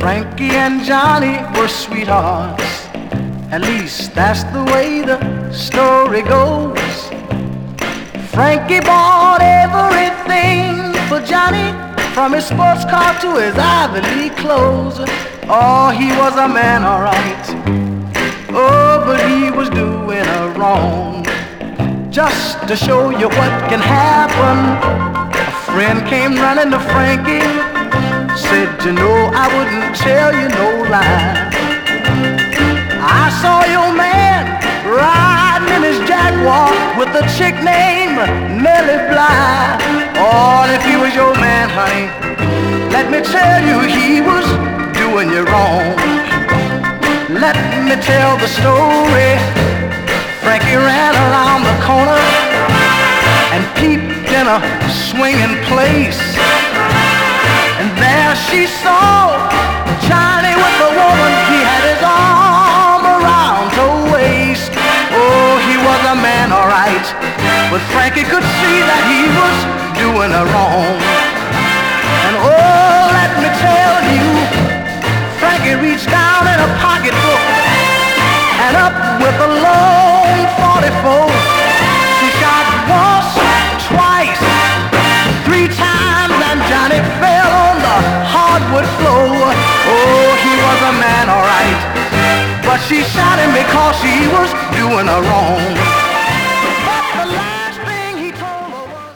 Frankie and Johnny were sweethearts. At least that's the way the story goes. Frankie bought everything for Johnny, from his sports car to his Ivy League clothes. Oh, he was a man, alright. Oh, but he was doing her wrong. Just to show you what can happen, a friend came running to Frankie, said, you know, I wouldn't tell you no lie. I saw your man riding in his Jaguar with a chick named Nellie Bly. Oh, and if he was your man, honey, let me tell you, he was doing you wrong. Let me tell the story. Frankie ran around the corner and peeped in a swinging place. And there she saw Johnny with the woman. He had his arm around her waist. Oh, he was a man, alright, but Frankie could see that he was doing her wrong. And oh, let me tell you, Frankie reached down in a pocketbook and up with a long 44. She shot once, twice, 3 times, and Johnny fell on the hardwood floor. Oh, he was a man, alright, but she shot him because he was doing her wrong. But the last thing he told her was,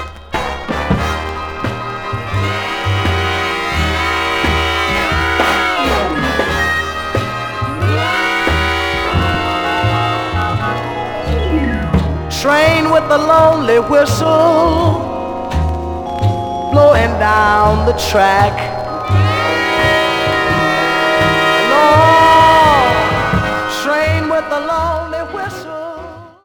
train with a lonely whistle blowing down the track. Lord, train with a lonely whistle.